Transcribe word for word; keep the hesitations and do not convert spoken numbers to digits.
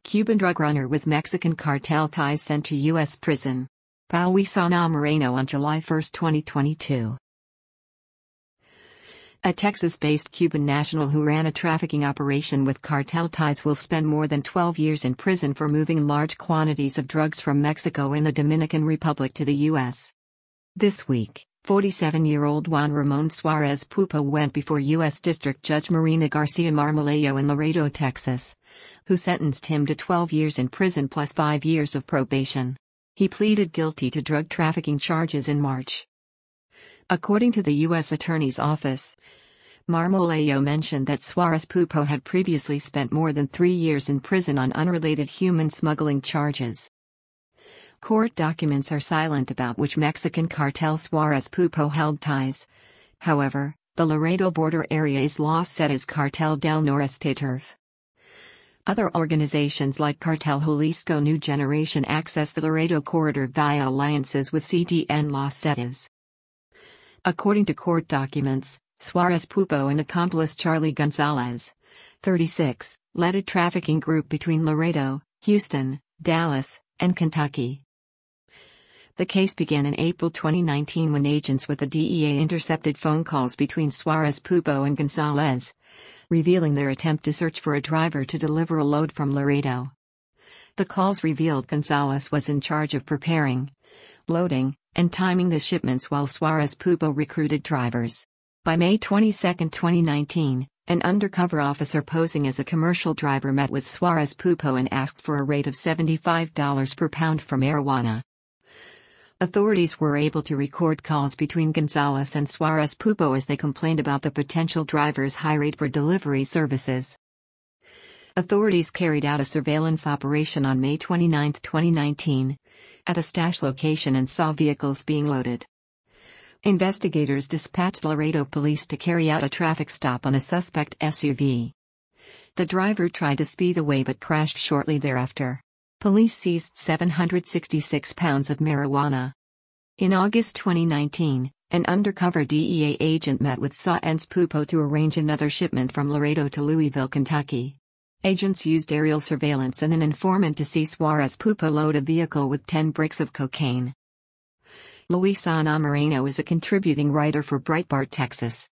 Cuban drug runner with Mexican cartel ties sent to U S prison. Luisana Moreno on July first, twenty twenty-two. A Texas-based Cuban national who ran a trafficking operation with cartel ties will spend more than twelve years in prison for moving large quantities of drugs from Mexico and the Dominican Republic to the U S. This week, forty-seven-year-old Juan Ramon Suarez Pupo went before U S District Judge Marina Garcia Marmolejo in Laredo, Texas, who sentenced him to twelve years in prison plus five years of probation. He pleaded guilty to drug trafficking charges in March. According to the U S Attorney's Office, Marmolejo mentioned that Suarez Pupo had previously spent more than three years in prison on unrelated human smuggling charges. Court documents are silent about which Mexican cartel Suarez Pupo held ties. However, the Laredo border area is law set as Cartel del Noreste Turf. Other organizations like Cartel Jalisco New Generation access the Laredo corridor via alliances with C T N Los Zetas. According to court documents, Suarez Pupo and accomplice Charlie Gonzalez, thirty-six, led a trafficking group between Laredo, Houston, Dallas, and Kentucky. The case began in April twenty nineteen when agents with the D E A intercepted phone calls between Suarez Pupo and Gonzalez, revealing their attempt to search for a driver to deliver a load from Laredo. The calls revealed Gonzalez was in charge of preparing, loading, and timing the shipments while Suarez Pupo recruited drivers. By May twenty-second, twenty nineteen, an undercover officer posing as a commercial driver met with Suarez Pupo and asked for a rate of seventy-five dollars per pound for marijuana. Authorities were able to record calls between Gonzalez and Suarez Pupo as they complained about the potential driver's high rate for delivery services. Authorities carried out a surveillance operation on May twenty-ninth, twenty nineteen, at a stash location and saw vehicles being loaded. Investigators dispatched Laredo police to carry out a traffic stop on a suspect S U V. The driver tried to speed away but crashed shortly thereafter. Police seized seven hundred sixty-six pounds of marijuana. In August twenty nineteen, an undercover D E A agent met with Suarez Pupo to arrange another shipment from Laredo to Louisville, Kentucky. Agents used aerial surveillance and an informant to see Suarez Pupo load a vehicle with ten bricks of cocaine. Luisana Moreno is a contributing writer for Breitbart Texas.